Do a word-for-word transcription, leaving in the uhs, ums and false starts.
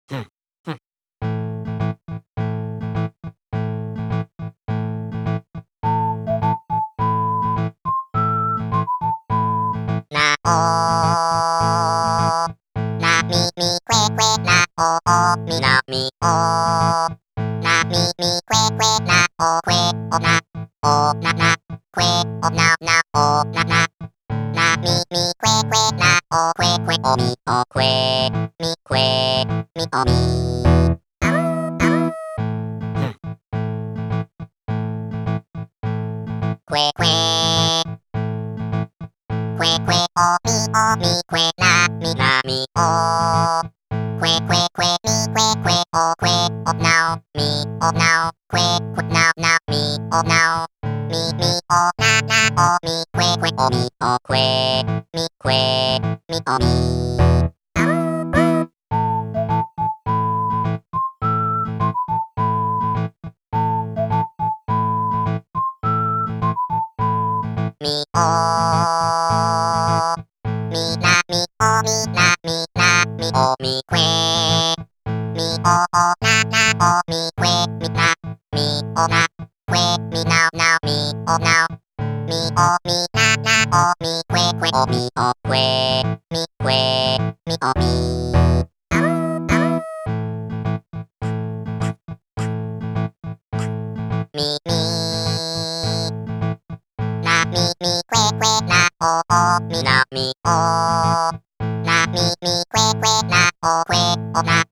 ふん、ふん。なおなみみくえくえなおおみなみおなみみくえくえなおくえおなおななくえおななおなななみみくえくえなおくえくえおみおくえみくえみおみふん。くえくえくえくえおみおみくえなみなみおくえくえくえみくえくえおくえおなおみおなおくえくななみおなおみみおななおみくえくえおみおくえみくえみおみみおみなみおみなみなみおみくえみおおななおみくえみなみおなくえみなおなおみおなおみおみななおみくえくえおみおくえみくえみおみみみなみみくえくえなおおみなみおなみみくえくえなおくえおな